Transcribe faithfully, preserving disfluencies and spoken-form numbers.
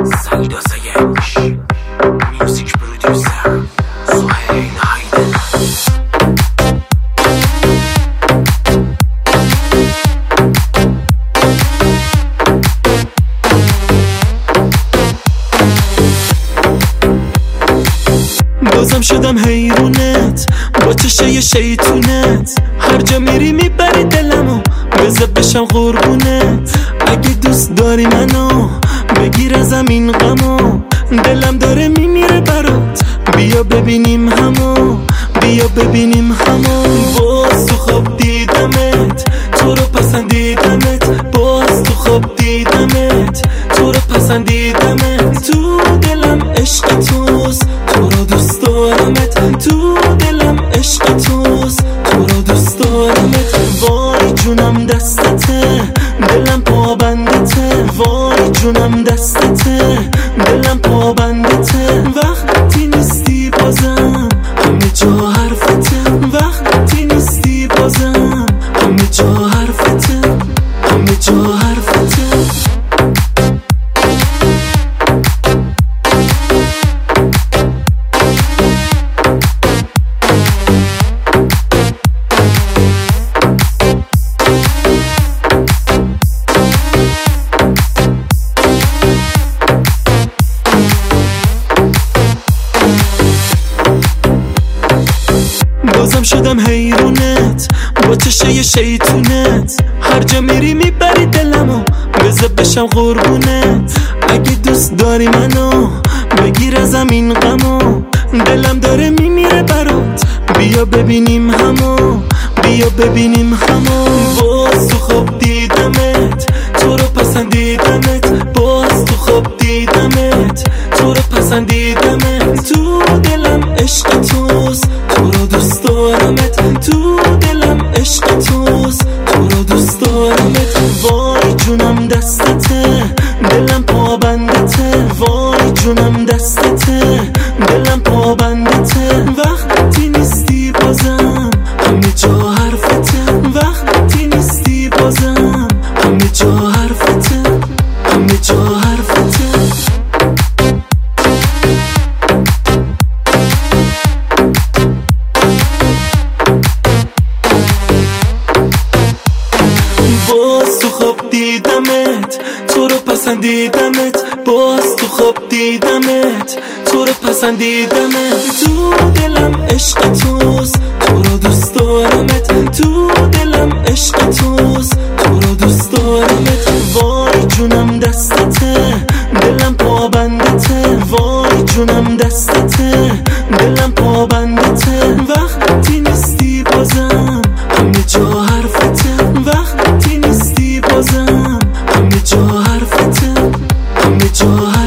سعید آسایش میوزیک پرودیوسر سهیل هایدر. بازم شدم حیرونت با چشه شیطونت، هر جا میری میبری دلمو بذار بشم قربونت. اگه دوست داری منو بگیر ازم این غمو، دلم داره میمیره برات، بیا ببینیم همو، بیا ببینیم همو. باز تو خواب دیدمت، تو رو پسندیدمت، باز تو خواب دیدمت، تو رو پسندیدمت. تو دلم عشق توست، تو رو دوست دارمت، تو دلم عشق توست، تو رو دوست دارمت. وای جونم دستته، دلم پابندته، وای جونم دستته، دلم پابندته. وقتی نیستی بازم همه جا حرفته، وقتی نیستی بازم همه جا حرفته، همه جا حرفته. بازم شدم حیرونت با چشه شیطونت، هر جا میری میبری دلمو بذار بشم قربونت. اگه دوست داری منو بگیر ازم این غمو، دلم داره میمیره برات، بیا ببینیم همو، بیا ببینیم همو. باز تو خواب دیدمت، تو رو پسندیدمت، باز تو خواب دیدمت، تو رو پسندیدمت. تو دلم عشق توست، تو رو دوست دارمت، تو دلم عشق توست، تو رو دوست دارمت. وای جونم دستته، دلم پابندته، وای جونم دستته، دلم پابندته. وقتی نیستی بازم همه جا حرفته، وقتی نیستی بازم همه جا حرفته، همه جا حرفته. باز تو خواب دیدمت، تو رو پسندیدمت، باز تو خواب دیدمت، تو رو پسندیدمت. تو دلم عشق توست، تو رو دوست دارمت، تو دلم عشق توست، تو رو دوست دارمت. وای جونم دستته، دلم پابندته، وای جونم دستته، دلم پابندته. وقتی نیستی بازم همه جا حرفته، وقتی نیستی بازم همه جا حرفته، همه جا حرفته.